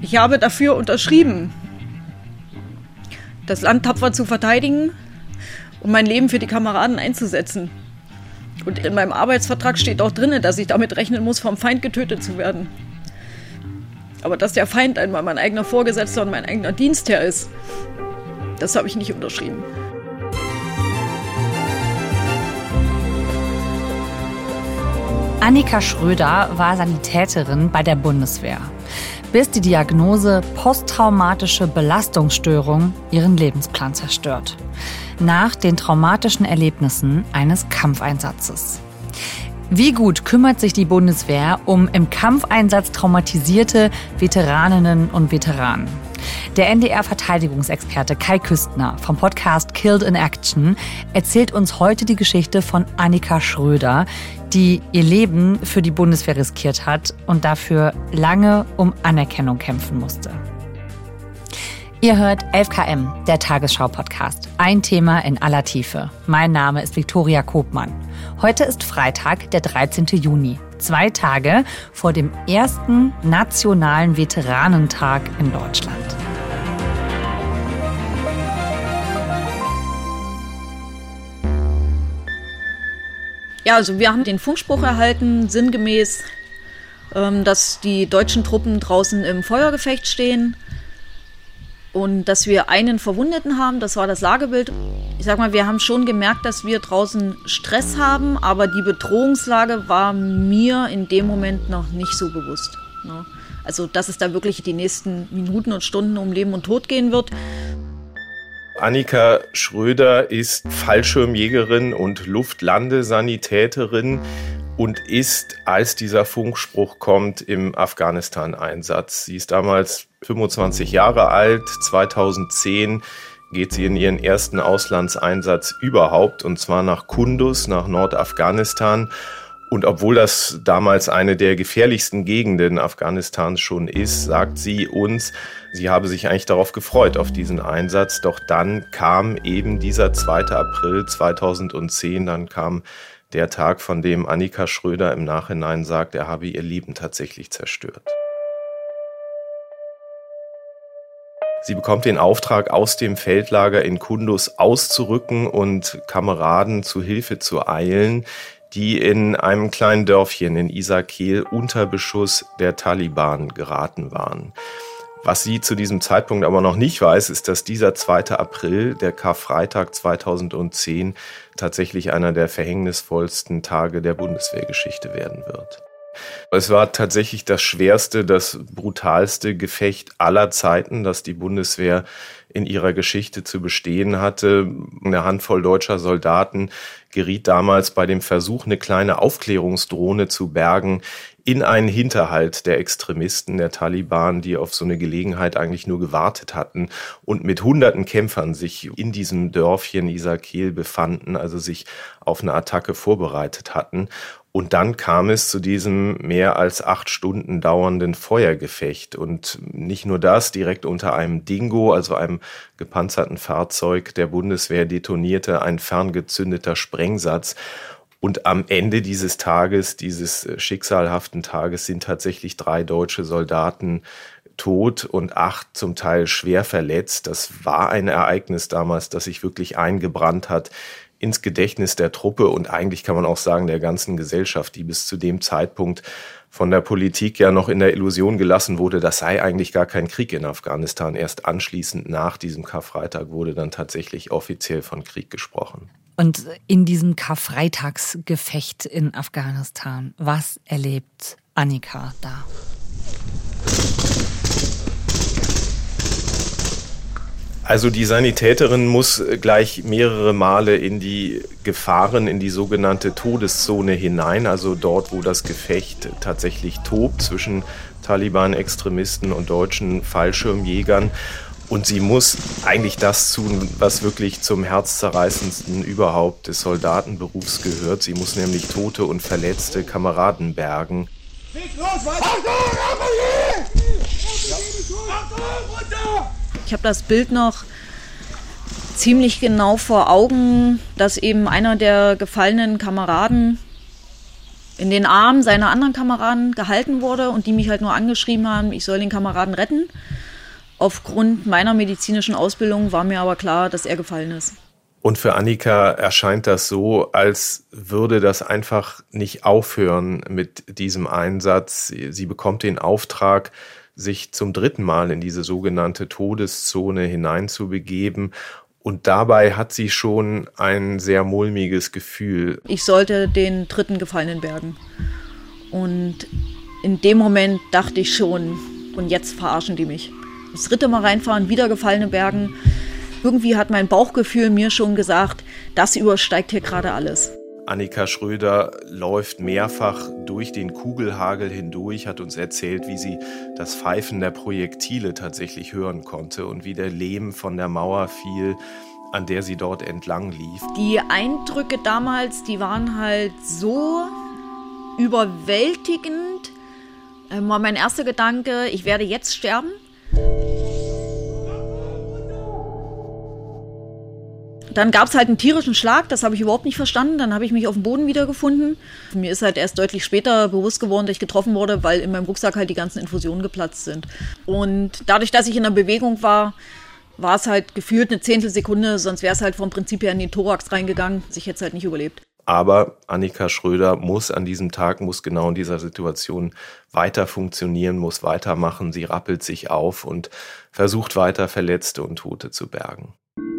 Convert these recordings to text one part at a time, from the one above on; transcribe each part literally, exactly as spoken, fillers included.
Ich habe dafür unterschrieben, das Land tapfer zu verteidigen und mein Leben für die Kameraden einzusetzen. Und in meinem Arbeitsvertrag steht auch drin, dass ich damit rechnen muss, vom Feind getötet zu werden. Aber dass der Feind einmal mein eigener Vorgesetzter und mein eigener Dienstherr ist, das habe ich nicht unterschrieben. Annika Schröder war Sanitäterin bei der Bundeswehr, bis die Diagnose posttraumatische Belastungsstörung ihren Lebensplan zerstört. Nach den traumatischen Erlebnissen eines Kampfeinsatzes. Wie gut kümmert sich die Bundeswehr um im Kampfeinsatz traumatisierte Veteraninnen und Veteranen? Der N D R-Verteidigungsexperte Kai Küstner vom Podcast Killed in Action erzählt uns heute die Geschichte von Annika Schröder, die ihr Leben für die Bundeswehr riskiert hat und dafür lange um Anerkennung kämpfen musste. Ihr hört elf Kilometer, der Tagesschau-Podcast. Ein Thema in aller Tiefe. Mein Name ist Viktoria Kopmann. Heute ist Freitag, der dreizehnten Juni. Zwei Tage vor dem ersten nationalen Veteranentag in Deutschland. Ja, also wir haben den Funkspruch erhalten, sinngemäß, dass die deutschen Truppen draußen im Feuergefecht stehen. Und dass wir einen Verwundeten haben, das war das Lagebild. Ich sag mal, wir haben schon gemerkt, dass wir draußen Stress haben, aber die Bedrohungslage war mir in dem Moment noch nicht so bewusst. Also, dass es da wirklich die nächsten Minuten und Stunden um Leben und Tod gehen wird. Annika Schröder ist Fallschirmjägerin und Luftlandesanitäterin und ist, als dieser Funkspruch kommt, im Afghanistan-Einsatz. Sie ist damals fünfundzwanzig Jahre alt, zweitausendzehn geht sie in ihren ersten Auslandseinsatz überhaupt, und zwar nach Kunduz, nach Nordafghanistan. Und obwohl das damals eine der gefährlichsten Gegenden Afghanistans schon ist, sagt sie uns, sie habe sich eigentlich darauf gefreut, auf diesen Einsatz. Doch dann kam eben dieser zweite April zweitausendzehn, dann kam der Tag, von dem Annika Schröder im Nachhinein sagt, er habe ihr Leben tatsächlich zerstört. Sie bekommt den Auftrag, aus dem Feldlager in Kunduz auszurücken und Kameraden zu Hilfe zu eilen, die in einem kleinen Dörfchen in Isakil unter Beschuss der Taliban geraten waren. Was sie zu diesem Zeitpunkt aber noch nicht weiß, ist, dass dieser zweite April, der Karfreitag zweitausendzehn, tatsächlich einer der verhängnisvollsten Tage der Bundeswehrgeschichte werden wird. Es war tatsächlich das schwerste, das brutalste Gefecht aller Zeiten, das die Bundeswehr in ihrer Geschichte zu bestehen hatte. Eine Handvoll deutscher Soldaten geriet damals bei dem Versuch, eine kleine Aufklärungsdrohne zu bergen, in einen Hinterhalt der Extremisten, der Taliban, die auf so eine Gelegenheit eigentlich nur gewartet hatten und mit hunderten Kämpfern sich in diesem Dörfchen Isakil befanden, also sich auf eine Attacke vorbereitet hatten. Und dann kam es zu diesem mehr als acht Stunden dauernden Feuergefecht. Und nicht nur das, direkt unter einem Dingo, also einem gepanzerten Fahrzeug der Bundeswehr, detonierte ein ferngezündeter Sprengsatz. Und am Ende dieses Tages, dieses schicksalhaften Tages, sind tatsächlich drei deutsche Soldaten tot und acht zum Teil schwer verletzt. Das war ein Ereignis damals, das sich wirklich eingebrannt hat ins Gedächtnis der Truppe und eigentlich kann man auch sagen der ganzen Gesellschaft, die bis zu dem Zeitpunkt von der Politik ja noch in der Illusion gelassen wurde, das sei eigentlich gar kein Krieg in Afghanistan. Erst anschließend nach diesem Karfreitag wurde dann tatsächlich offiziell von Krieg gesprochen. Und in diesem Karfreitagsgefecht in Afghanistan, was erlebt Annika da? Also die Sanitäterin muss gleich mehrere Male in die Gefahren, in die sogenannte Todeszone hinein, also dort, wo das Gefecht tatsächlich tobt zwischen Taliban-Extremisten und deutschen Fallschirmjägern. Und sie muss eigentlich das tun, was wirklich zum herzzerreißendsten überhaupt des Soldatenberufs gehört. Sie muss nämlich tote und verletzte Kameraden bergen. Ich habe das Bild noch ziemlich genau vor Augen, dass eben einer der gefallenen Kameraden in den Armen seiner anderen Kameraden gehalten wurde und die mich halt nur angeschrieben haben, ich soll den Kameraden retten. Aufgrund meiner medizinischen Ausbildung war mir aber klar, dass er gefallen ist. Und für Annika erscheint das so, als würde das einfach nicht aufhören mit diesem Einsatz. Sie bekommt den Auftrag, sich zum dritten Mal in diese sogenannte Todeszone hineinzubegeben. Und dabei hat sie schon ein sehr mulmiges Gefühl. Ich sollte den dritten Gefallenen bergen. Und in dem Moment dachte ich schon, und jetzt verarschen die mich. Das dritte Mal reinfahren, wieder Gefallene bergen. Irgendwie hat mein Bauchgefühl mir schon gesagt, das übersteigt hier gerade alles. Annika Schröder läuft mehrfach durch den Kugelhagel hindurch, hat uns erzählt, wie sie das Pfeifen der Projektile tatsächlich hören konnte und wie der Lehm von der Mauer fiel, an der sie dort entlang lief. Die Eindrücke damals, die waren halt so überwältigend. Ähm, war mein erster Gedanke, ich werde jetzt sterben. Dann gab es halt einen tierischen Schlag, das habe ich überhaupt nicht verstanden. Dann habe ich mich auf dem Boden wiedergefunden. Mir ist halt erst deutlich später bewusst geworden, dass ich getroffen wurde, weil in meinem Rucksack halt die ganzen Infusionen geplatzt sind. Und dadurch, dass ich in der Bewegung war, war es halt gefühlt eine Zehntelsekunde, sonst wäre es halt vom Prinzip her in den Thorax reingegangen. Ich hätte es halt nicht überlebt. Aber Annika Schröder muss an diesem Tag, muss genau in dieser Situation weiter funktionieren, muss weitermachen. Sie rappelt sich auf und versucht weiter Verletzte und Tote zu bergen.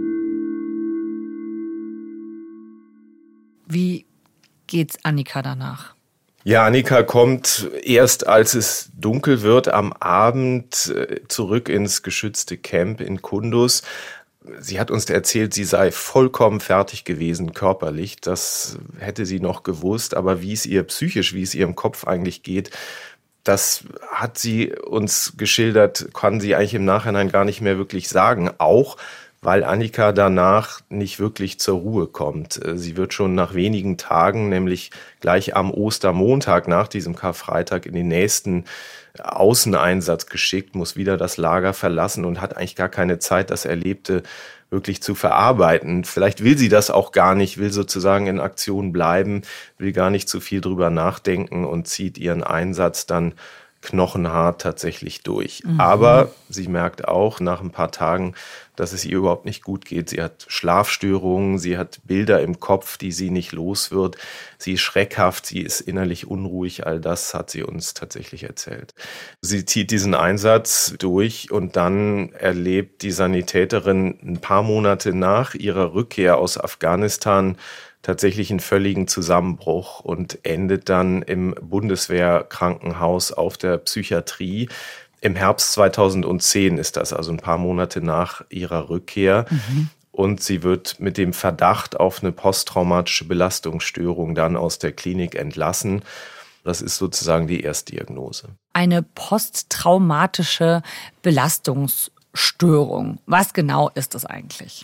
Wie geht's Annika danach? Ja, Annika kommt erst, als es dunkel wird, am Abend zurück ins geschützte Camp in Kunduz. Sie hat uns erzählt, sie sei vollkommen fertig gewesen körperlich. Das hätte sie noch gewusst. Aber wie es ihr psychisch, wie es ihr im Kopf eigentlich geht, das hat sie uns geschildert, kann sie eigentlich im Nachhinein gar nicht mehr wirklich sagen. Auch weil Annika danach nicht wirklich zur Ruhe kommt. Sie wird schon nach wenigen Tagen, nämlich gleich am Ostermontag nach diesem Karfreitag, in den nächsten Außeneinsatz geschickt, muss wieder das Lager verlassen und hat eigentlich gar keine Zeit, das Erlebte wirklich zu verarbeiten. Vielleicht will sie das auch gar nicht, will sozusagen in Aktion bleiben, will gar nicht zu viel drüber nachdenken und zieht ihren Einsatz dann knochenhart tatsächlich durch. Mhm. Aber sie merkt auch nach ein paar Tagen, dass es ihr überhaupt nicht gut geht. Sie hat Schlafstörungen, sie hat Bilder im Kopf, die sie nicht los wird. Sie ist schreckhaft, sie ist innerlich unruhig. All das hat sie uns tatsächlich erzählt. Sie zieht diesen Einsatz durch und dann erlebt die Sanitäterin ein paar Monate nach ihrer Rückkehr aus Afghanistan tatsächlich einen völligen Zusammenbruch und endet dann im Bundeswehrkrankenhaus auf der Psychiatrie. Im Herbst zweitausendzehn ist das, also ein paar Monate nach ihrer Rückkehr. Mhm. Und sie wird mit dem Verdacht auf eine posttraumatische Belastungsstörung dann aus der Klinik entlassen. Das ist sozusagen die Erstdiagnose. Eine posttraumatische Belastungsstörung. Was genau ist das eigentlich?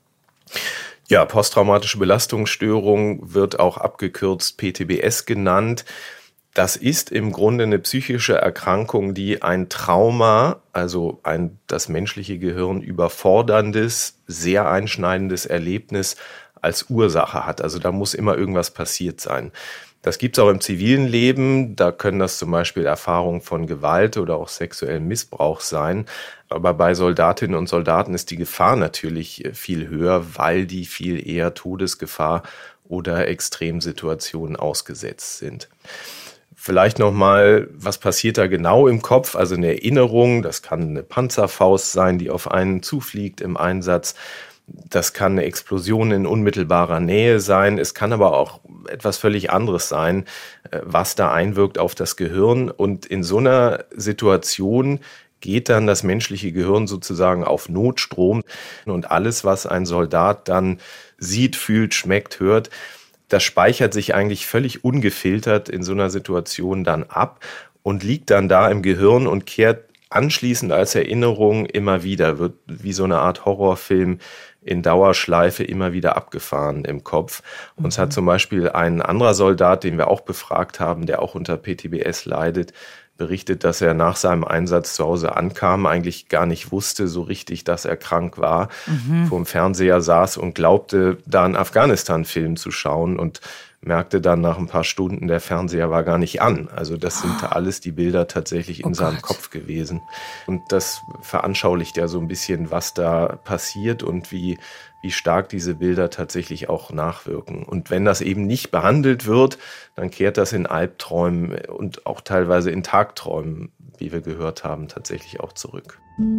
Ja, posttraumatische Belastungsstörung wird auch abgekürzt P T B S genannt. Das ist im Grunde eine psychische Erkrankung, die ein Trauma, also ein das menschliche Gehirn überforderndes, sehr einschneidendes Erlebnis als Ursache hat. Also da muss immer irgendwas passiert sein. Das gibt es auch im zivilen Leben. Da können das zum Beispiel Erfahrungen von Gewalt oder auch sexuellem Missbrauch sein. Aber bei Soldatinnen und Soldaten ist die Gefahr natürlich viel höher, weil die viel eher Todesgefahr oder Extremsituationen ausgesetzt sind. Vielleicht nochmal, was passiert da genau im Kopf? Also eine Erinnerung, das kann eine Panzerfaust sein, die auf einen zufliegt im Einsatz. Das kann eine Explosion in unmittelbarer Nähe sein. Es kann aber auch etwas völlig anderes sein, was da einwirkt auf das Gehirn. Und in so einer Situation geht dann das menschliche Gehirn sozusagen auf Notstrom. Und alles, was ein Soldat dann sieht, fühlt, schmeckt, hört, das speichert sich eigentlich völlig ungefiltert in so einer Situation dann ab und liegt dann da im Gehirn und kehrt anschließend als Erinnerung immer wieder, wird wie so eine Art Horrorfilm in Dauerschleife immer wieder abgefahren im Kopf. Uns mhm. hat zum Beispiel ein anderer Soldat, den wir auch befragt haben, der auch unter P T B S leidet, berichtet, dass er nach seinem Einsatz zu Hause ankam, eigentlich gar nicht wusste so richtig, dass er krank war, mhm. vor dem Fernseher saß und glaubte, da einen Afghanistan-Film zu schauen und merkte dann nach ein paar Stunden, der Fernseher war gar nicht an. Also das sind alles die Bilder tatsächlich in oh seinem Gott. Kopf gewesen. Und das veranschaulicht ja so ein bisschen, was da passiert und wie, wie stark diese Bilder tatsächlich auch nachwirken. Und wenn das eben nicht behandelt wird, dann kehrt das in Albträumen und auch teilweise in Tagträumen, wie wir gehört haben, tatsächlich auch zurück.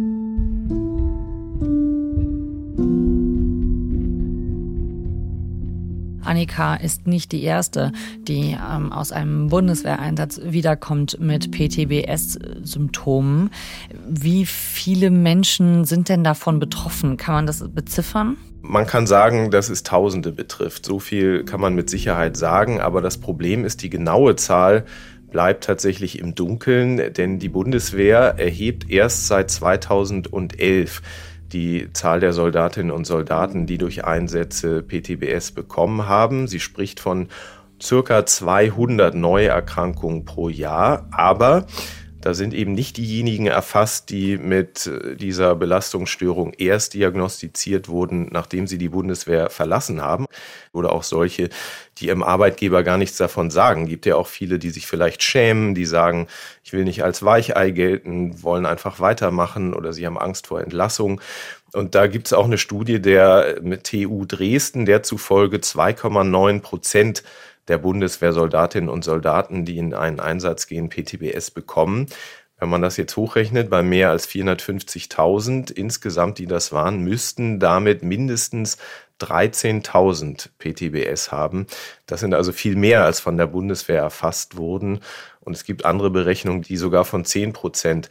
Annika ist nicht die Erste, die ähm, aus einem Bundeswehreinsatz wiederkommt mit P T B S-Symptomen. Wie viele Menschen sind denn davon betroffen? Kann man das beziffern? Man kann sagen, dass es Tausende betrifft. So viel kann man mit Sicherheit sagen. Aber das Problem ist, die genaue Zahl bleibt tatsächlich im Dunkeln, denn die Bundeswehr erhebt erst seit zweitausendelf die Zahl der Soldatinnen und Soldaten, die durch Einsätze P T B S bekommen haben. Sie spricht von circa zweihundert Neuerkrankungen pro Jahr, aber da sind eben nicht diejenigen erfasst, die mit dieser Belastungsstörung erst diagnostiziert wurden, nachdem sie die Bundeswehr verlassen haben. Oder auch solche, die ihrem Arbeitgeber gar nichts davon sagen. Es gibt ja auch viele, die sich vielleicht schämen, die sagen, ich will nicht als Weichei gelten, wollen einfach weitermachen oder sie haben Angst vor Entlassung. Und da gibt es auch eine Studie der mit T U Dresden, der zufolge zwei Komma neun Prozent der Bundeswehrsoldatinnen und Soldaten, die in einen Einsatz gehen, P T B S bekommen. Wenn man das jetzt hochrechnet, bei mehr als vierhundertfünfzigtausend insgesamt, die das waren, müssten damit mindestens dreizehntausend P T B S haben. Das sind also viel mehr, als von der Bundeswehr erfasst wurden. Und es gibt andere Berechnungen, die sogar von zehn Prozent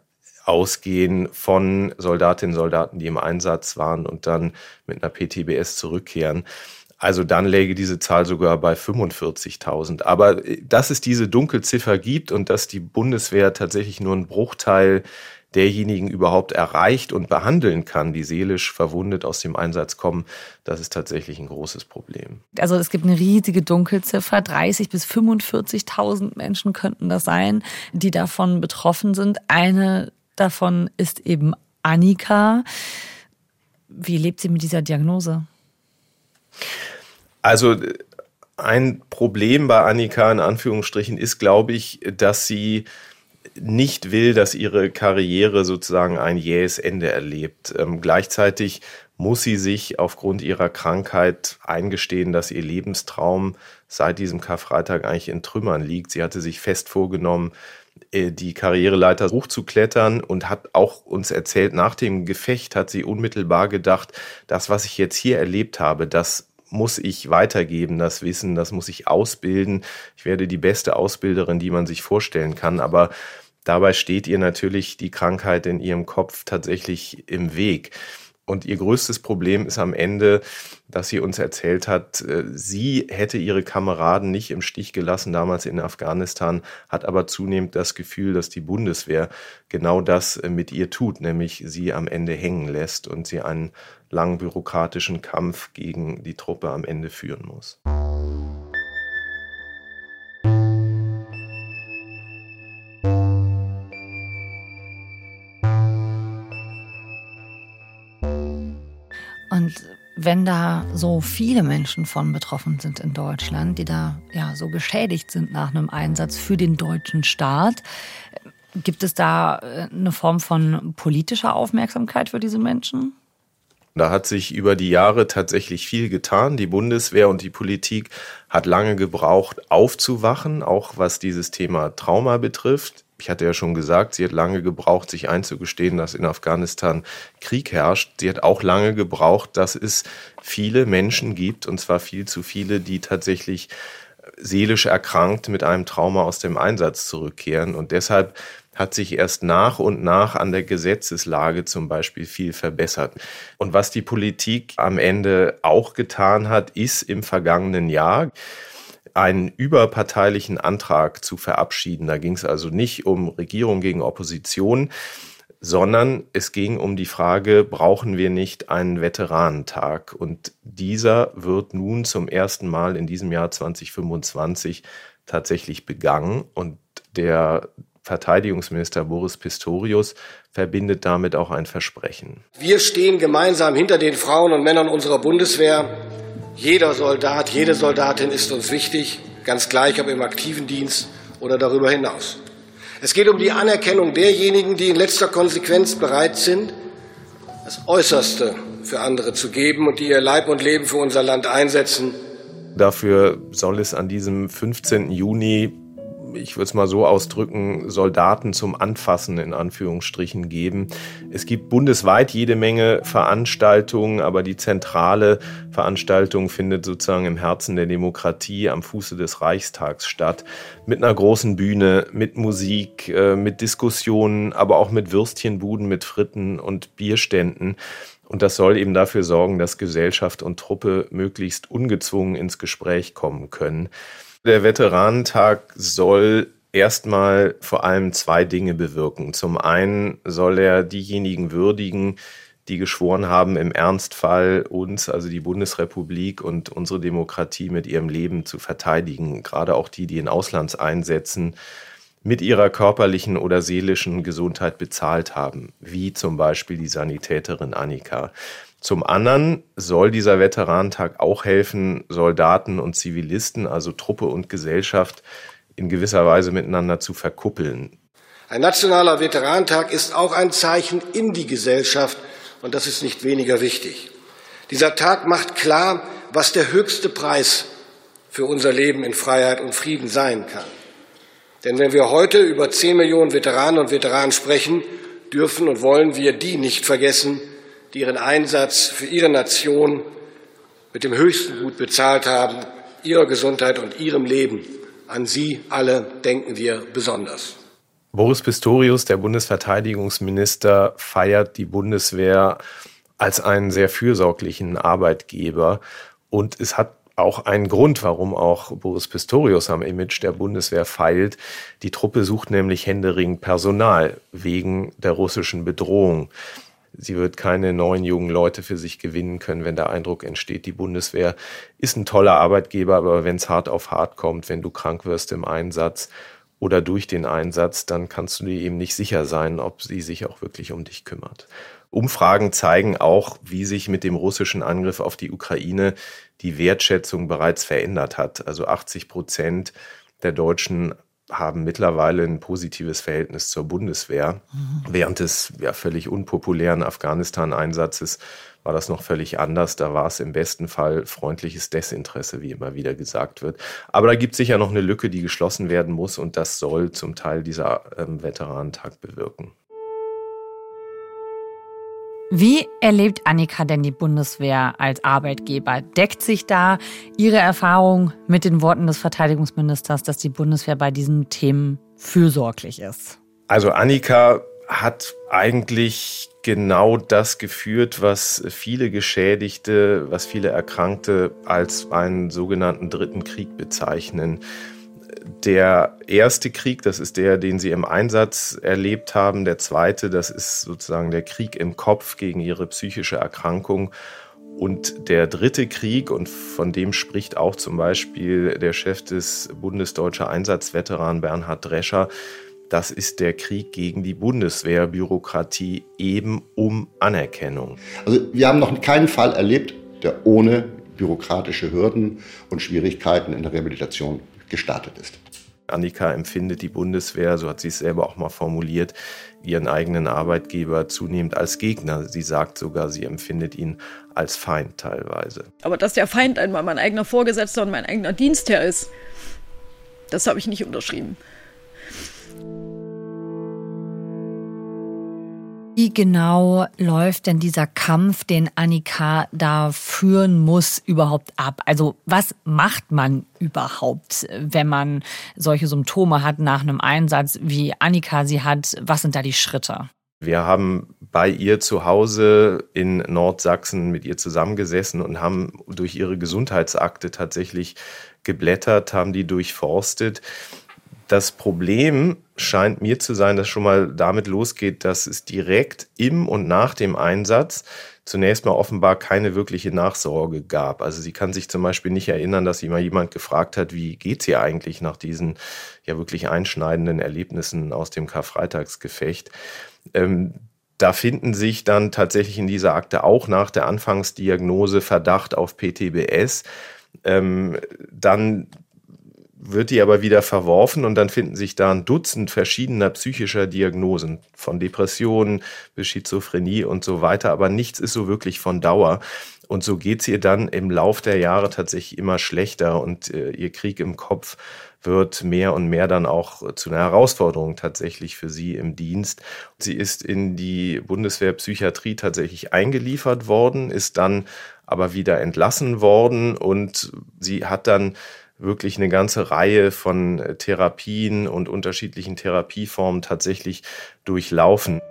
ausgehen von Soldatinnen und Soldaten, die im Einsatz waren und dann mit einer P T B S zurückkehren. Also dann läge diese Zahl sogar bei fünfundvierzigtausend. Aber dass es diese Dunkelziffer gibt und dass die Bundeswehr tatsächlich nur einen Bruchteil derjenigen überhaupt erreicht und behandeln kann, die seelisch verwundet aus dem Einsatz kommen, das ist tatsächlich ein großes Problem. Also es gibt eine riesige Dunkelziffer, dreißigtausend bis fünfundvierzigtausend Menschen könnten das sein, die davon betroffen sind. Eine davon ist eben Annika. Wie lebt sie mit dieser Diagnose? Also ein Problem bei Annika in Anführungsstrichen ist, glaube ich, dass sie nicht will, dass ihre Karriere sozusagen ein jähes Ende erlebt. Ähm, gleichzeitig muss sie sich aufgrund ihrer Krankheit eingestehen, dass ihr Lebenstraum seit diesem Karfreitag eigentlich in Trümmern liegt. Sie hatte sich fest vorgenommen, die Karriereleiter hochzuklettern und hat auch uns erzählt, nach dem Gefecht hat sie unmittelbar gedacht, das, was ich jetzt hier erlebt habe, das muss ich weitergeben, das Wissen, das muss ich ausbilden. Ich werde die beste Ausbilderin, die man sich vorstellen kann, aber dabei steht ihr natürlich die Krankheit in ihrem Kopf tatsächlich im Weg. Und ihr größtes Problem ist am Ende, dass sie uns erzählt hat, sie hätte ihre Kameraden nicht im Stich gelassen, damals in Afghanistan, hat aber zunehmend das Gefühl, dass die Bundeswehr genau das mit ihr tut, nämlich sie am Ende hängen lässt und sie einen langen bürokratischen Kampf gegen die Truppe am Ende führen muss. Und wenn da so viele Menschen von betroffen sind in Deutschland, die da ja so geschädigt sind nach einem Einsatz für den deutschen Staat, gibt es da eine Form von politischer Aufmerksamkeit für diese Menschen? Da hat sich über die Jahre tatsächlich viel getan. Die Bundeswehr und die Politik hat lange gebraucht, aufzuwachen, auch was dieses Thema Trauma betrifft. Ich hatte ja schon gesagt, sie hat lange gebraucht, sich einzugestehen, dass in Afghanistan Krieg herrscht. Sie hat auch lange gebraucht, dass es viele Menschen gibt, und zwar viel zu viele, die tatsächlich seelisch erkrankt mit einem Trauma aus dem Einsatz zurückkehren. Und deshalb hat sich erst nach und nach an der Gesetzeslage zum Beispiel viel verbessert. Und was die Politik am Ende auch getan hat, ist im vergangenen Jahr einen überparteilichen Antrag zu verabschieden. Da ging es also nicht um Regierung gegen Opposition, sondern es ging um die Frage, brauchen wir nicht einen Veteranentag? Und dieser wird nun zum ersten Mal in diesem Jahr zwanzig fünfundzwanzig tatsächlich begangen. Und der Verteidigungsminister Boris Pistorius verbindet damit auch ein Versprechen. Wir stehen gemeinsam hinter den Frauen und Männern unserer Bundeswehr, Jeder Soldat, jede Soldatin ist uns wichtig, ganz gleich ob im aktiven Dienst oder darüber hinaus. Es geht um die Anerkennung derjenigen, die in letzter Konsequenz bereit sind, das Äußerste für andere zu geben und die ihr Leib und Leben für unser Land einsetzen. Dafür soll es an diesem fünfzehnten Juni, ich würde es mal so ausdrücken, Soldaten zum Anfassen in Anführungsstrichen geben. Es gibt bundesweit jede Menge Veranstaltungen, aber die zentrale Veranstaltung findet sozusagen im Herzen der Demokratie am Fuße des Reichstags statt. Mit einer großen Bühne, mit Musik, mit Diskussionen, aber auch mit Würstchenbuden, mit Fritten und Bierständen. Und das soll eben dafür sorgen, dass Gesellschaft und Truppe möglichst ungezwungen ins Gespräch kommen können. Der Veteranentag soll erstmal vor allem zwei Dinge bewirken. Zum einen soll er diejenigen würdigen, die geschworen haben, im Ernstfall uns, also die Bundesrepublik und unsere Demokratie mit ihrem Leben zu verteidigen. Gerade auch die, die in Auslandseinsätzen mit ihrer körperlichen oder seelischen Gesundheit bezahlt haben, wie zum Beispiel die Sanitäterin Annika. Zum anderen soll dieser Veteranentag auch helfen, Soldaten und Zivilisten, also Truppe und Gesellschaft, in gewisser Weise miteinander zu verkuppeln. Ein nationaler Veteranentag ist auch ein Zeichen in die Gesellschaft, und das ist nicht weniger wichtig. Dieser Tag macht klar, was der höchste Preis für unser Leben in Freiheit und Frieden sein kann. Denn wenn wir heute über zehn Millionen Veteranen und Veteranen sprechen, dürfen und wollen wir die nicht vergessen, die ihren Einsatz für ihre Nation mit dem höchsten Gut bezahlt haben, ihrer Gesundheit und ihrem Leben. An sie alle denken wir besonders. Boris Pistorius, der Bundesverteidigungsminister, feiert die Bundeswehr als einen sehr fürsorglichen Arbeitgeber. Und es hat auch einen Grund, warum auch Boris Pistorius am Image der Bundeswehr feilt. Die Truppe sucht nämlich händeringend Personal wegen der russischen Bedrohung. Sie wird keine neuen jungen Leute für sich gewinnen können, wenn der Eindruck entsteht, die Bundeswehr ist ein toller Arbeitgeber, aber wenn es hart auf hart kommt, wenn du krank wirst im Einsatz oder durch den Einsatz, dann kannst du dir eben nicht sicher sein, ob sie sich auch wirklich um dich kümmert. Umfragen zeigen auch, wie sich mit dem russischen Angriff auf die Ukraine die Wertschätzung bereits verändert hat. Also achtzig Prozent der Deutschen haben mittlerweile ein positives Verhältnis zur Bundeswehr. Mhm. Während des ja völlig unpopulären Afghanistan-Einsatzes war das noch völlig anders. Da war es im besten Fall freundliches Desinteresse, wie immer wieder gesagt wird. Aber da gibt es sicher noch eine Lücke, die geschlossen werden muss, und das soll zum Teil dieser ähm, Veteranentag bewirken. Wie erlebt Annika denn die Bundeswehr als Arbeitgeber? Deckt sich da Ihre Erfahrung mit den Worten des Verteidigungsministers, dass die Bundeswehr bei diesen Themen fürsorglich ist? Also Annika hat eigentlich genau das geführt, was viele Geschädigte, was viele Erkrankte als einen sogenannten dritten Krieg bezeichnen. Der erste Krieg, das ist der, den sie im Einsatz erlebt haben. Der zweite, das ist sozusagen der Krieg im Kopf gegen ihre psychische Erkrankung. Und der dritte Krieg, und von dem spricht auch zum Beispiel der Chef des Bundesdeutscher Einsatzveteranen Bernhard Drescher, das ist der Krieg gegen die Bundeswehrbürokratie, eben um Anerkennung. Also wir haben noch keinen Fall erlebt, der ohne bürokratische Hürden und Schwierigkeiten in der Rehabilitation gestartet ist. Annika empfindet die Bundeswehr, so hat sie es selber auch mal formuliert, ihren eigenen Arbeitgeber zunehmend als Gegner. Sie sagt sogar, sie empfindet ihn als Feind teilweise. Aber dass der Feind einmal mein eigener Vorgesetzter und mein eigener Dienstherr ist, das habe ich nicht unterschrieben. Wie genau läuft denn dieser Kampf, den Annika da führen muss, überhaupt ab? Also was macht man überhaupt, wenn man solche Symptome hat nach einem Einsatz, wie Annika sie hat? Was sind da die Schritte? Wir haben bei ihr zu Hause in Nordsachsen mit ihr zusammengesessen und haben durch ihre Gesundheitsakte tatsächlich geblättert, haben die durchforstet. Das Problem scheint mir zu sein, dass schon mal damit losgeht, dass es direkt im und nach dem Einsatz zunächst mal offenbar keine wirkliche Nachsorge gab. Also sie kann sich zum Beispiel nicht erinnern, dass sie mal jemand gefragt hat, wie geht's ihr eigentlich nach diesen ja wirklich einschneidenden Erlebnissen aus dem Karfreitagsgefecht. Ähm, Da finden sich dann tatsächlich in dieser Akte auch nach der Anfangsdiagnose Verdacht auf P T B S. Ähm, dann wird die aber wieder verworfen und dann finden sich da ein Dutzend verschiedener psychischer Diagnosen, von Depressionen bis Schizophrenie und so weiter, aber nichts ist so wirklich von Dauer. Und so geht's ihr dann im Lauf der Jahre tatsächlich immer schlechter und äh, ihr Krieg im Kopf wird mehr und mehr dann auch zu einer Herausforderung tatsächlich für sie im Dienst. Sie ist in die Bundeswehrpsychiatrie tatsächlich eingeliefert worden, ist dann aber wieder entlassen worden und sie hat dann wirklich eine ganze Reihe von Therapien und unterschiedlichen Therapieformen tatsächlich durchlaufen.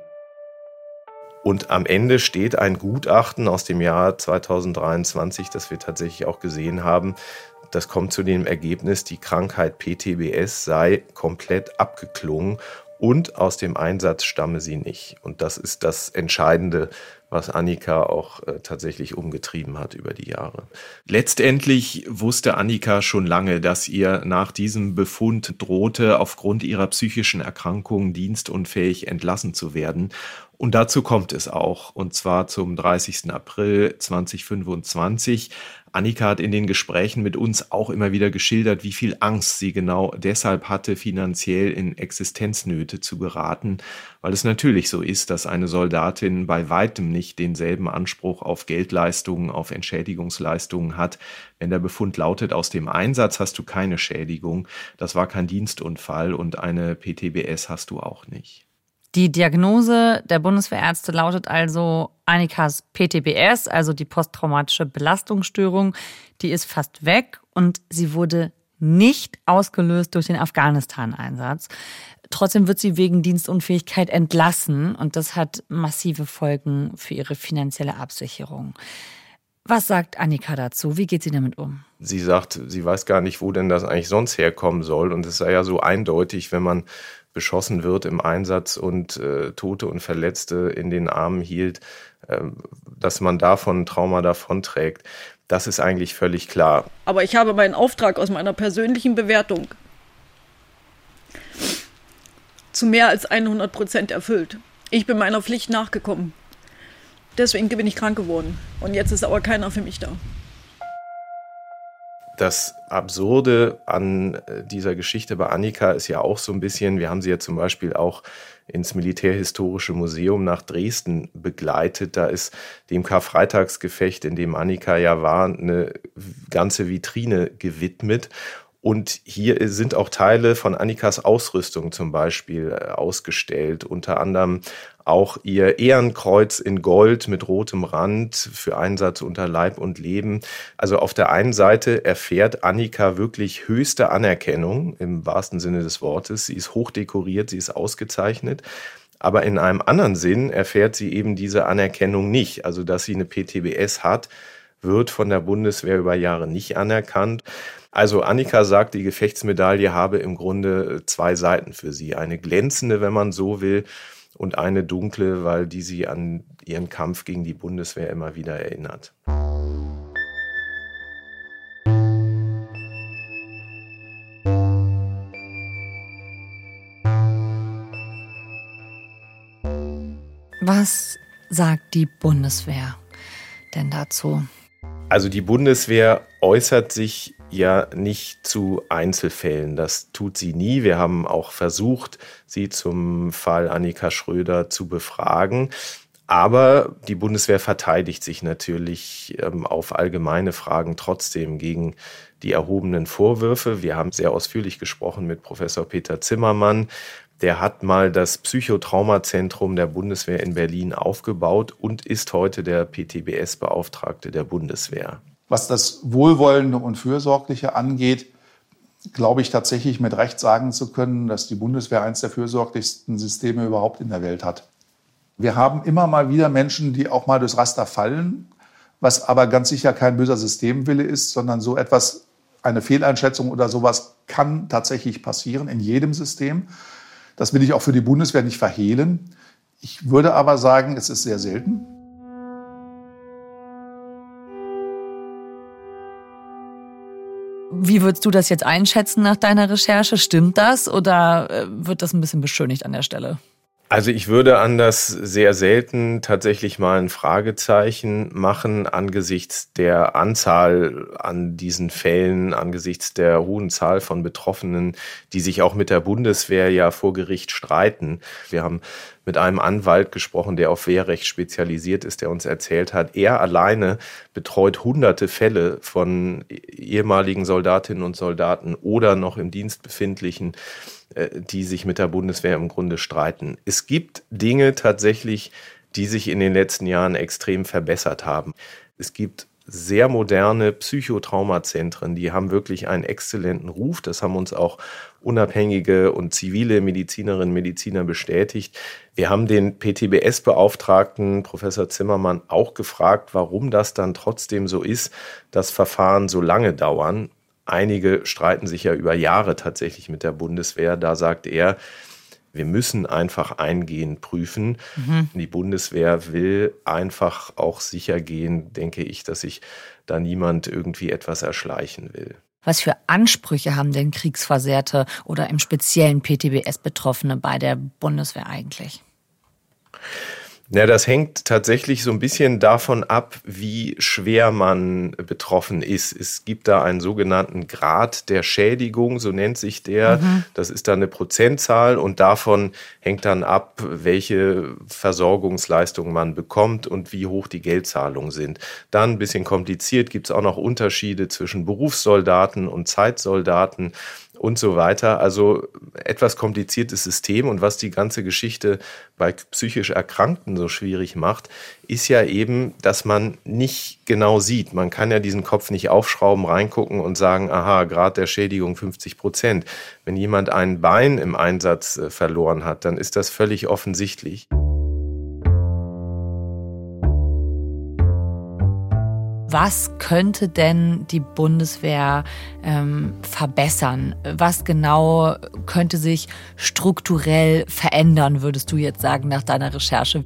Und am Ende steht ein Gutachten aus dem Jahr zweitausenddreiundzwanzig, das wir tatsächlich auch gesehen haben. Das kommt zu dem Ergebnis, die Krankheit P T B S sei komplett abgeklungen und aus dem Einsatz stamme sie nicht. Und das ist das Entscheidende, was Annika auch äh, tatsächlich umgetrieben hat über die Jahre. Letztendlich wusste Annika schon lange, dass ihr nach diesem Befund drohte, aufgrund ihrer psychischen Erkrankung dienstunfähig entlassen zu werden. Und dazu kommt es auch, und zwar zum dreißigsten April zweitausendfünfundzwanzig. Annika hat in den Gesprächen mit uns auch immer wieder geschildert, wie viel Angst sie genau deshalb hatte, finanziell in Existenznöte zu geraten, weil es natürlich so ist, dass eine Soldatin bei weitem nicht denselben Anspruch auf Geldleistungen, auf Entschädigungsleistungen hat. Wenn der Befund lautet, aus dem Einsatz hast du keine Schädigung, das war kein Dienstunfall und eine P T B S hast du auch nicht. Die Diagnose der Bundeswehrärzte lautet also Annikas P T B S, also die posttraumatische Belastungsstörung, die ist fast weg und sie wurde nicht ausgelöst durch den Afghanistan-Einsatz. Trotzdem wird sie wegen Dienstunfähigkeit entlassen und das hat massive Folgen für ihre finanzielle Absicherung. Was sagt Annika dazu? Wie geht sie damit um? Sie sagt, sie weiß gar nicht, wo denn das eigentlich sonst herkommen soll. Und es sei ja so eindeutig, wenn man beschossen wird im Einsatz und äh, Tote und Verletzte in den Armen hielt, äh, dass man davon Trauma davonträgt. Das ist eigentlich völlig klar. Aber ich habe meinen Auftrag aus meiner persönlichen Bewertung zu mehr als hundert Prozent erfüllt. Ich bin meiner Pflicht nachgekommen. Deswegen bin ich krank geworden. Und jetzt ist aber keiner für mich da. Das Absurde an dieser Geschichte bei Annika ist ja auch so ein bisschen, wir haben sie ja zum Beispiel auch ins Militärhistorische Museum nach Dresden begleitet. Da ist dem Karfreitagsgefecht, in dem Annika ja war, eine ganze Vitrine gewidmet. Und hier sind auch Teile von Annikas Ausrüstung zum Beispiel ausgestellt, unter anderem auch ihr Ehrenkreuz in Gold mit rotem Rand für Einsatz unter Leib und Leben. Also auf der einen Seite erfährt Annika wirklich höchste Anerkennung im wahrsten Sinne des Wortes. Sie ist hochdekoriert, sie ist ausgezeichnet. Aber in einem anderen Sinn erfährt sie eben diese Anerkennung nicht. Also dass sie eine P T B S hat, wird von der Bundeswehr über Jahre nicht anerkannt. Also Annika sagt, die Gefechtsmedaille habe im Grunde zwei Seiten für sie. Eine glänzende, wenn man so will, und eine dunkle, weil die sie an ihren Kampf gegen die Bundeswehr immer wieder erinnert. Was sagt die Bundeswehr denn dazu? Also die Bundeswehr äußert sich ja nicht zu Einzelfällen. Das tut sie nie. Wir haben auch versucht, sie zum Fall Annika Schröder zu befragen. Aber die Bundeswehr verteidigt sich natürlich ähm, auf allgemeine Fragen trotzdem gegen die erhobenen Vorwürfe. Wir haben sehr ausführlich gesprochen mit Professor Peter Zimmermann. Der hat mal das Psychotraumazentrum der Bundeswehr in Berlin aufgebaut und ist heute der P T B S-Beauftragte der Bundeswehr. Was das Wohlwollende und Fürsorgliche angeht, glaube ich tatsächlich mit Recht sagen zu können, dass die Bundeswehr eines der fürsorglichsten Systeme überhaupt in der Welt hat. Wir haben immer mal wieder Menschen, die auch mal durchs Raster fallen, was aber ganz sicher kein böser Systemwille ist, sondern so etwas, eine Fehleinschätzung oder sowas kann tatsächlich passieren in jedem System. Das will ich auch für die Bundeswehr nicht verhehlen. Ich würde aber sagen, es ist sehr selten. Wie würdest du das jetzt einschätzen nach deiner Recherche? Stimmt das oder wird das ein bisschen beschönigt an der Stelle? Also ich würde an das sehr selten tatsächlich mal ein Fragezeichen machen angesichts der Anzahl an diesen Fällen, angesichts der hohen Zahl von Betroffenen, die sich auch mit der Bundeswehr ja vor Gericht streiten. Wir haben mit einem Anwalt gesprochen, der auf Wehrrecht spezialisiert ist, der uns erzählt hat, er alleine betreut hunderte Fälle von ehemaligen Soldatinnen und Soldaten oder noch im Dienst befindlichen, die sich mit der Bundeswehr im Grunde streiten. Es gibt Dinge tatsächlich, die sich in den letzten Jahren extrem verbessert haben. Es gibt sehr moderne Psychotraumazentren, die haben wirklich einen exzellenten Ruf. Das haben uns auch unabhängige und zivile Medizinerinnen und Mediziner bestätigt. Wir haben den P T B S-Beauftragten Professor Zimmermann auch gefragt, warum das dann trotzdem so ist, dass Verfahren so lange dauern. Einige streiten sich ja über Jahre tatsächlich mit der Bundeswehr. Da sagt er, wir müssen einfach eingehend prüfen. Mhm. Die Bundeswehr will einfach auch sicher gehen, denke ich, dass sich da niemand irgendwie etwas erschleichen will. Was für Ansprüche haben denn Kriegsversehrte oder im speziellen P T B S-Betroffene bei der Bundeswehr eigentlich? Ja, das hängt tatsächlich so ein bisschen davon ab, wie schwer man betroffen ist. Es gibt da einen sogenannten Grad der Schädigung, so nennt sich der. Mhm. Das ist dann eine Prozentzahl und davon hängt dann ab, welche Versorgungsleistungen man bekommt und wie hoch die Geldzahlungen sind. Dann ein bisschen kompliziert, gibt es auch noch Unterschiede zwischen Berufssoldaten und Zeitsoldaten und so weiter. Also etwas kompliziertes System. Und was die ganze Geschichte bei psychisch Erkrankten so schwierig macht, ist ja eben, dass man nicht genau sieht. Man kann ja diesen Kopf nicht aufschrauben, reingucken und sagen, aha, Grad der Schädigung fünfzig Prozent. Wenn jemand ein Bein im Einsatz äh, verloren hat, dann ist das völlig offensichtlich. Was könnte denn die Bundeswehr ähm, verbessern? Was genau könnte sich strukturell verändern, würdest du jetzt sagen, nach deiner Recherche?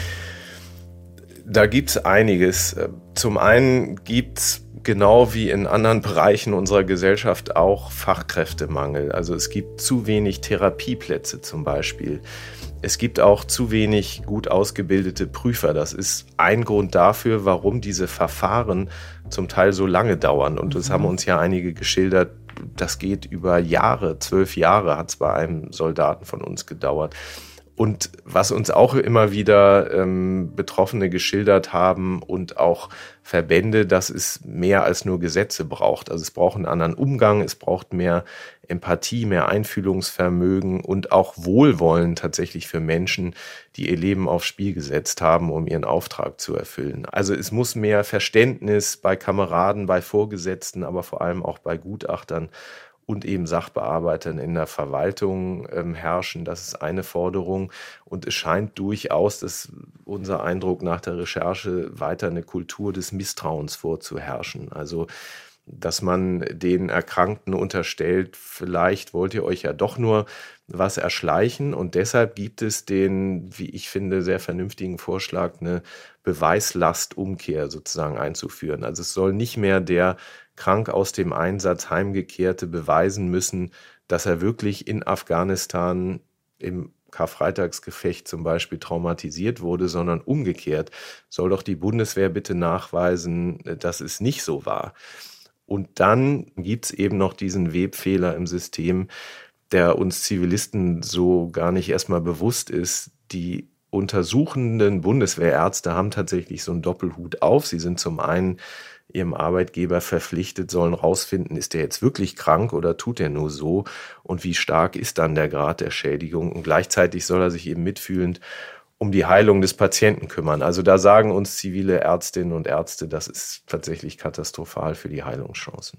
Da gibt es einiges. Zum einen gibt es genau wie in anderen Bereichen unserer Gesellschaft auch Fachkräftemangel. Also es gibt zu wenig Therapieplätze zum Beispiel. Es gibt auch zu wenig gut ausgebildete Prüfer. Das ist ein Grund dafür, warum diese Verfahren zum Teil so lange dauern. Und das haben uns ja einige geschildert. Das geht über Jahre, zwölf Jahre hat es bei einem Soldaten von uns gedauert. Und was uns auch immer wieder ähm, Betroffene geschildert haben und auch Verbände, dass es mehr als nur Gesetze braucht. Also es braucht einen anderen Umgang, es braucht mehr Empathie, mehr Einfühlungsvermögen und auch Wohlwollen tatsächlich für Menschen, die ihr Leben aufs Spiel gesetzt haben, um ihren Auftrag zu erfüllen. Also es muss mehr Verständnis bei Kameraden, bei Vorgesetzten, aber vor allem auch bei Gutachtern und eben Sachbearbeitern in der Verwaltung ähm, herrschen. Das ist eine Forderung. Und es scheint durchaus, dass unser Eindruck nach der Recherche weiter eine Kultur des Misstrauens vorzuherrschen. Also, dass man den Erkrankten unterstellt, vielleicht wollt ihr euch ja doch nur was erschleichen. Und deshalb gibt es den, wie ich finde, sehr vernünftigen Vorschlag, eine Beweislastumkehr sozusagen einzuführen. Also es soll nicht mehr der krank aus dem Einsatz Heimgekehrte beweisen müssen, dass er wirklich in Afghanistan im Karfreitagsgefecht zum Beispiel traumatisiert wurde, sondern umgekehrt soll doch die Bundeswehr bitte nachweisen, dass es nicht so war. Und dann gibt es eben noch diesen Webfehler im System, der uns Zivilisten so gar nicht erstmal bewusst ist. Die untersuchenden Bundeswehrärzte haben tatsächlich so einen Doppelhut auf. Sie sind zum einen ihrem Arbeitgeber verpflichtet, sollen rausfinden, ist der jetzt wirklich krank oder tut er nur so und wie stark ist dann der Grad der Schädigung. Und gleichzeitig soll er sich eben mitfühlend um die Heilung des Patienten kümmern. Also da sagen uns zivile Ärztinnen und Ärzte, das ist tatsächlich katastrophal für die Heilungschancen.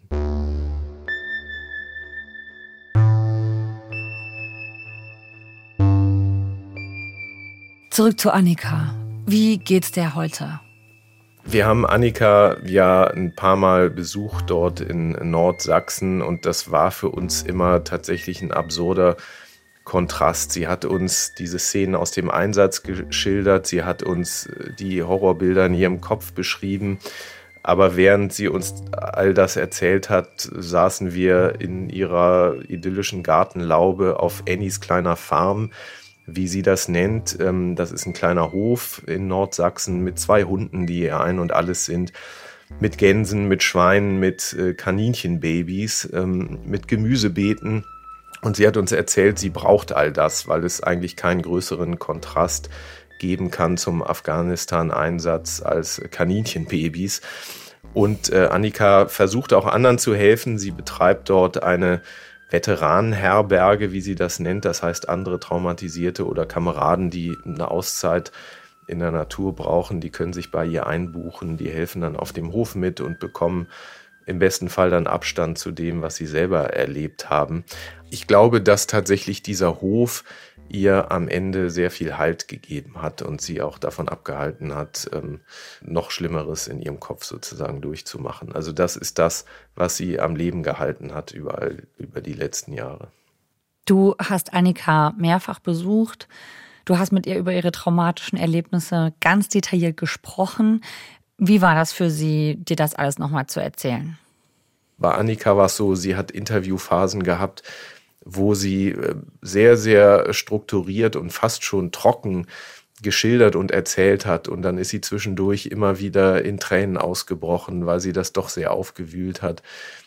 Zurück zu Annika. Wie geht's der heute? Wir haben Annika ja ein paar Mal besucht dort in Nordsachsen und das war für uns immer tatsächlich ein absurder Kontrast. Sie hat uns diese Szenen aus dem Einsatz geschildert, sie hat uns die Horrorbilder in ihrem Kopf beschrieben, aber während sie uns all das erzählt hat, saßen wir in ihrer idyllischen Gartenlaube auf Annies kleiner Farm wie sie das nennt. Das ist ein kleiner Hof in Nordsachsen mit zwei Hunden, die ihr Ein und Alles sind. Mit Gänsen, mit Schweinen, mit Kaninchenbabys, mit Gemüsebeeten. Und sie hat uns erzählt, sie braucht all das, weil es eigentlich keinen größeren Kontrast geben kann zum Afghanistan-Einsatz als Kaninchenbabys. Und äh, Annika versucht auch anderen zu helfen. Sie betreibt dort eine Veteranenherberge, wie sie das nennt. Das heißt, andere Traumatisierte oder Kameraden, die eine Auszeit in der Natur brauchen, die können sich bei ihr einbuchen. Die helfen dann auf dem Hof mit und bekommen im besten Fall dann Abstand zu dem, was sie selber erlebt haben. Ich glaube, dass tatsächlich dieser Hof ihr am Ende sehr viel Halt gegeben hat und sie auch davon abgehalten hat, ähm, noch Schlimmeres in ihrem Kopf sozusagen durchzumachen. Also das ist das, was sie am Leben gehalten hat überall über die letzten Jahre. Du hast Annika mehrfach besucht. Du hast mit ihr über ihre traumatischen Erlebnisse ganz detailliert gesprochen. Wie war das für sie, dir das alles nochmal zu erzählen? Bei Annika war es so, sie hat Interviewphasen gehabt, wo sie sehr, sehr strukturiert und fast schon trocken geschildert und erzählt hat. Und dann ist sie zwischendurch immer wieder in Tränen ausgebrochen, weil sie das doch sehr aufgewühlt hat,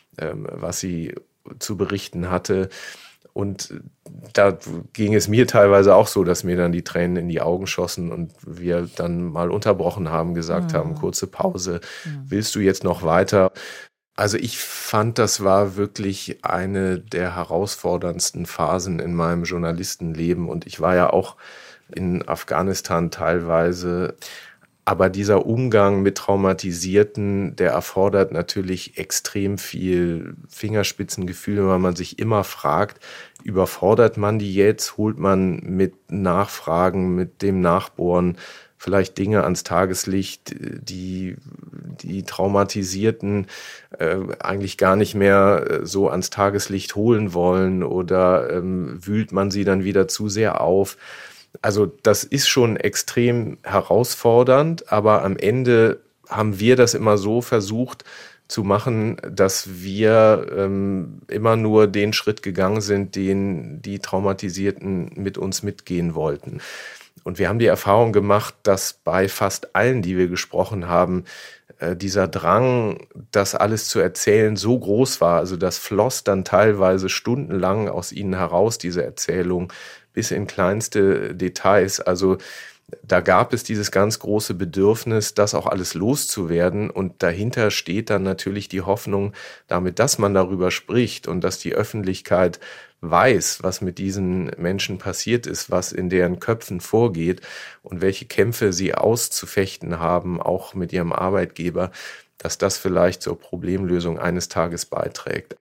was sie zu berichten hatte. Und da ging es mir teilweise auch so, dass mir dann die Tränen in die Augen schossen und wir dann mal unterbrochen haben, gesagt mhm. haben, kurze Pause, mhm. willst du jetzt noch weiter? Also ich fand, das war wirklich eine der herausforderndsten Phasen in meinem Journalistenleben und ich war ja auch in Afghanistan teilweise. Aber dieser Umgang mit Traumatisierten, der erfordert natürlich extrem viel Fingerspitzengefühl, weil man sich immer fragt, überfordert man die jetzt, holt man mit Nachfragen, mit dem Nachbohren vielleicht Dinge ans Tageslicht, die die Traumatisierten äh, eigentlich gar nicht mehr so ans Tageslicht holen wollen oder ähm, wühlt man sie dann wieder zu sehr auf. Also das ist schon extrem herausfordernd, aber am Ende haben wir das immer so versucht zu machen, dass wir ähm, immer nur den Schritt gegangen sind, den die Traumatisierten mit uns mitgehen wollten. Und wir haben die Erfahrung gemacht, dass bei fast allen, die wir gesprochen haben, äh, dieser Drang, das alles zu erzählen, so groß war. Also das floss dann teilweise stundenlang aus ihnen heraus, diese Erzählung, bis in kleinste Details. Also da gab es dieses ganz große Bedürfnis, das auch alles loszuwerden. Und dahinter steht dann natürlich die Hoffnung, damit, dass man darüber spricht und dass die Öffentlichkeit weiß, was mit diesen Menschen passiert ist, was in deren Köpfen vorgeht und welche Kämpfe sie auszufechten haben, auch mit ihrem Arbeitgeber, dass das vielleicht zur Problemlösung eines Tages beiträgt.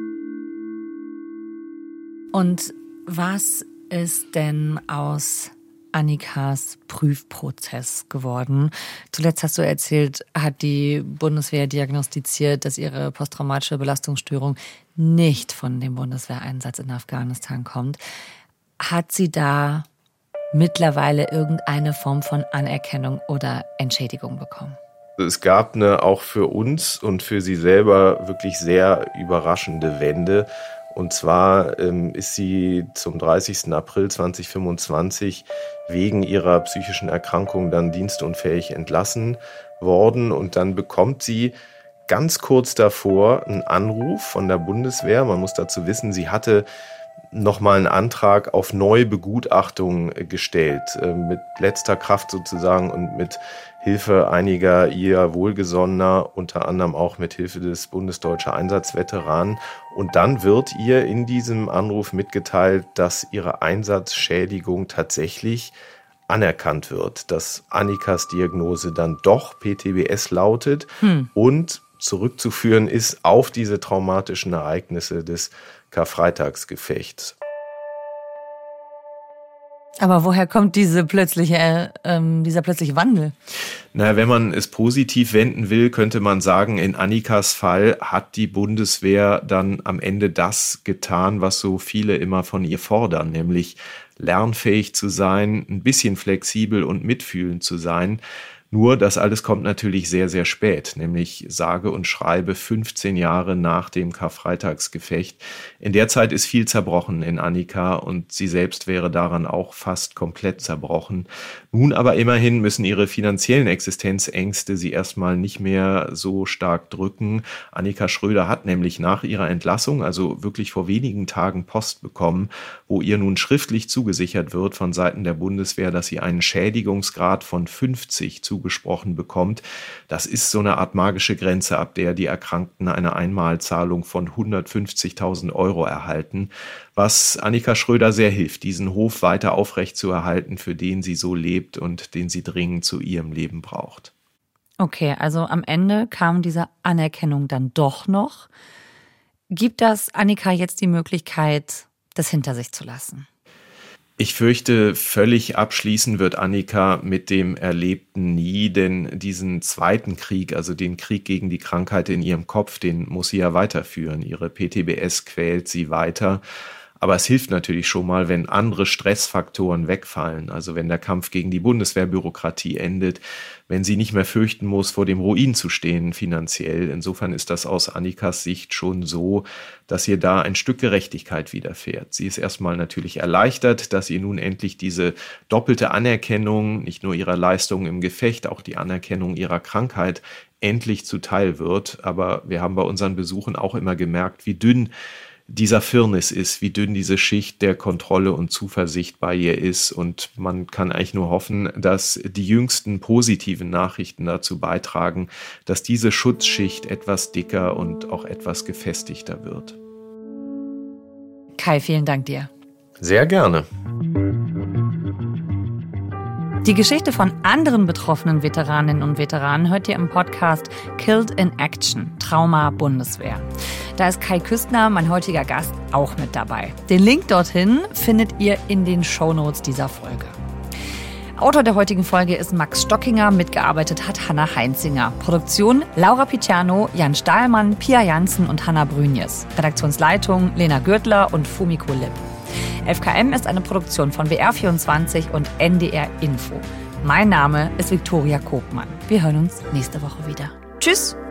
Und was ist denn aus Annikas Prüfprozess geworden? Zuletzt hast du erzählt, hat die Bundeswehr diagnostiziert, dass ihre posttraumatische Belastungsstörung nicht von dem Bundeswehreinsatz in Afghanistan kommt. Hat sie da mittlerweile irgendeine Form von Anerkennung oder Entschädigung bekommen? Es gab eine auch für uns und für sie selber wirklich sehr überraschende Wende. Und zwar ähm, ist sie zum dreißigsten April zweitausendfünfundzwanzig wegen ihrer psychischen Erkrankung dann dienstunfähig entlassen worden. Und dann bekommt sie ganz kurz davor einen Anruf von der Bundeswehr. Man muss dazu wissen, sie hatte nochmal einen Antrag auf Neubegutachtung gestellt, äh, mit letzter Kraft sozusagen und mit Hilfe einiger ihr Wohlgesonnener, unter anderem auch mit Hilfe des Bundesdeutscher Einsatzveteranen. Und dann wird ihr in diesem Anruf mitgeteilt, dass ihre Einsatzschädigung tatsächlich anerkannt wird, dass Annikas Diagnose dann doch P T B S lautet hm. und zurückzuführen ist auf diese traumatischen Ereignisse des Karfreitagsgefechts. Aber woher kommt diese plötzliche, ähm, dieser plötzliche Wandel? Na, wenn man es positiv wenden will, könnte man sagen, in Annikas Fall hat die Bundeswehr dann am Ende das getan, was so viele immer von ihr fordern, nämlich lernfähig zu sein, ein bisschen flexibel und mitfühlend zu sein. Nur das alles kommt natürlich sehr, sehr spät, nämlich sage und schreibe fünfzehn Jahre nach dem Karfreitagsgefecht. In der Zeit ist viel zerbrochen in Annika und sie selbst wäre daran auch fast komplett zerbrochen. Nun aber immerhin müssen ihre finanziellen Existenzängste sie erstmal nicht mehr so stark drücken. Annika Schröder hat nämlich nach ihrer Entlassung, also wirklich vor wenigen Tagen, Post bekommen, wo ihr nun schriftlich zugesichert wird von Seiten der Bundeswehr, dass sie einen Schädigungsgrad von fünfzig zugesprochen bekommt. Das ist so eine Art magische Grenze, ab der die Erkrankten eine Einmalzahlung von hundertfünfzigtausend Euro erhalten, was Annika Schröder sehr hilft, diesen Hof weiter aufrechtzuerhalten, für den sie so lebt und den sie dringend zu ihrem Leben braucht. Okay, also am Ende kam diese Anerkennung dann doch noch. Gibt das Annika jetzt die Möglichkeit, das hinter sich zu lassen? Ich fürchte, völlig abschließen wird Annika mit dem Erlebten nie, denn diesen zweiten Krieg, also den Krieg gegen die Krankheit in ihrem Kopf, den muss sie ja weiterführen. Ihre P T B S quält sie weiter. Aber es hilft natürlich schon mal, wenn andere Stressfaktoren wegfallen, also wenn der Kampf gegen die Bundeswehrbürokratie endet, wenn sie nicht mehr fürchten muss, vor dem Ruin zu stehen finanziell. Insofern ist das aus Annikas Sicht schon so, dass ihr da ein Stück Gerechtigkeit widerfährt. Sie ist erstmal natürlich erleichtert, dass ihr nun endlich diese doppelte Anerkennung, nicht nur ihrer Leistungen im Gefecht, auch die Anerkennung ihrer Krankheit endlich zuteil wird. Aber wir haben bei unseren Besuchen auch immer gemerkt, wie dünn dieser Firnis ist, wie dünn diese Schicht der Kontrolle und Zuversicht bei ihr ist. Und man kann eigentlich nur hoffen, dass die jüngsten positiven Nachrichten dazu beitragen, dass diese Schutzschicht etwas dicker und auch etwas gefestigter wird. Kai, vielen Dank dir. Sehr gerne. Die Geschichte von anderen betroffenen Veteraninnen und Veteranen hört ihr im Podcast Killed in Action, Trauma Bundeswehr. Da ist Kai Küstner, mein heutiger Gast, auch mit dabei. Den Link dorthin findet ihr in den Shownotes dieser Folge. Autor der heutigen Folge ist Max Stockinger, mitgearbeitet hat Hanna Heinzinger. Produktion Laura Picciano, Jan Stahlmann, Pia Janssen und Hanna Brünjes. Redaktionsleitung Lena Gürtler und Fumiko Lipp. F K M ist eine Produktion von W R vierundzwanzig und N D R Info. Mein Name ist Viktoria Kobmann. Wir hören uns nächste Woche wieder. Tschüss!